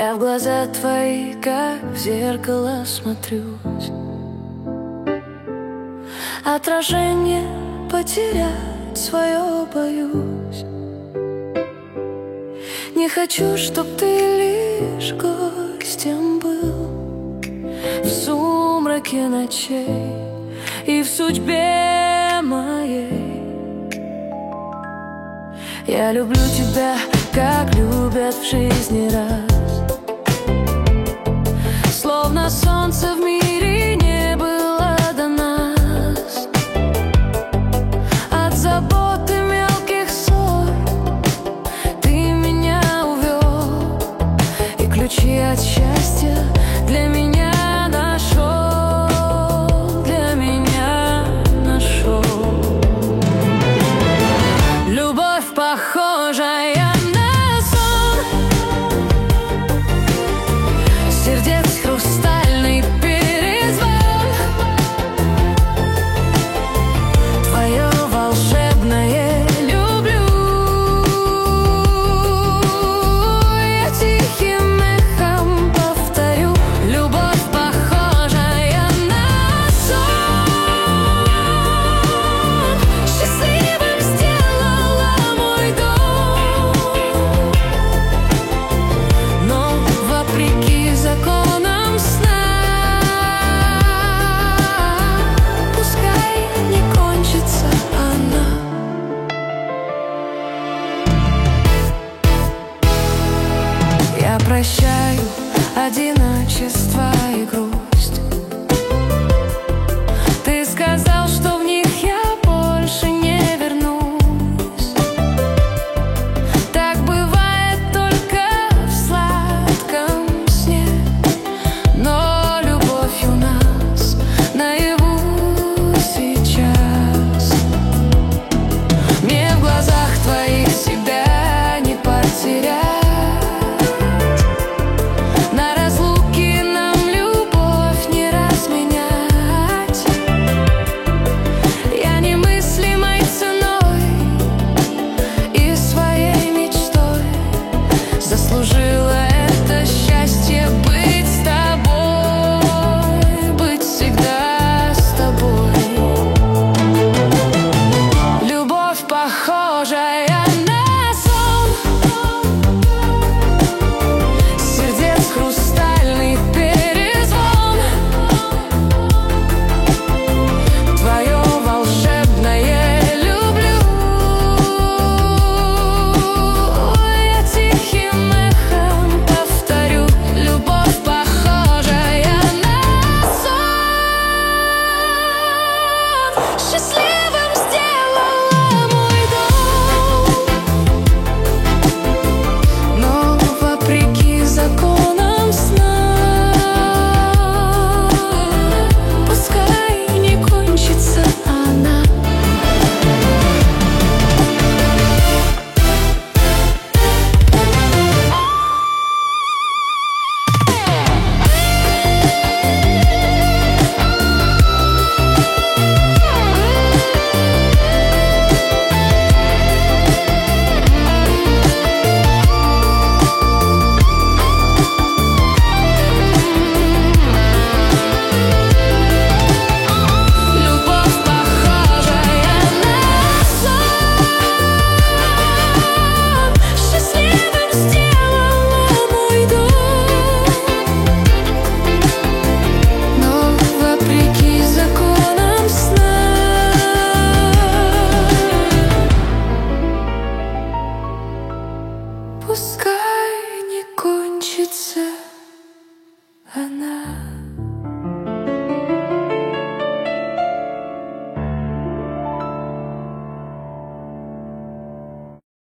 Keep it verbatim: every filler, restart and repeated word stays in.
Я в глаза твои, как в зеркало, смотрюсь. Отражение потерять свое боюсь. Не хочу, чтоб ты лишь гостем был в сумраке ночей и в судьбе моей. Я люблю тебя, как любят в жизни раз, словно солнце в мире не было до нас. От заботы мелких ссор ты меня увел, и ключи от счастья для меня нашел, для меня нашел. Любовь похожая на сон, сердец хрустальный перезвон, твое волшебное люблю. Я тихим эхом повторю: любовь похожая на сон, счастливым сделала мой дом. Но вопреки законам сна, пускай не кончится она. Я прощаю одиночество и грусть. Ты сказал, что в них я больше не вернусь. Так бывает только в сладком сне, но любовь у нас наяву сейчас. Мне в глазах твоих себя не потерять. На разлуке нам любовь не разменять. Я немыслимой ценой и своей мечтой заслужила это счастье — быть с тобой, быть всегда с тобой. Любовь похожая на сон, сердец хрустальный перезвон, твое волшебное люблю. Я тихим эхом повторю: любовь похожая на сон, счастливым сделала мой дом. Но вопреки законам сна, пускай не кончится она. Любовь похожая на сон, счастливым сделала мой дом. Но вопреки законам сна, пускай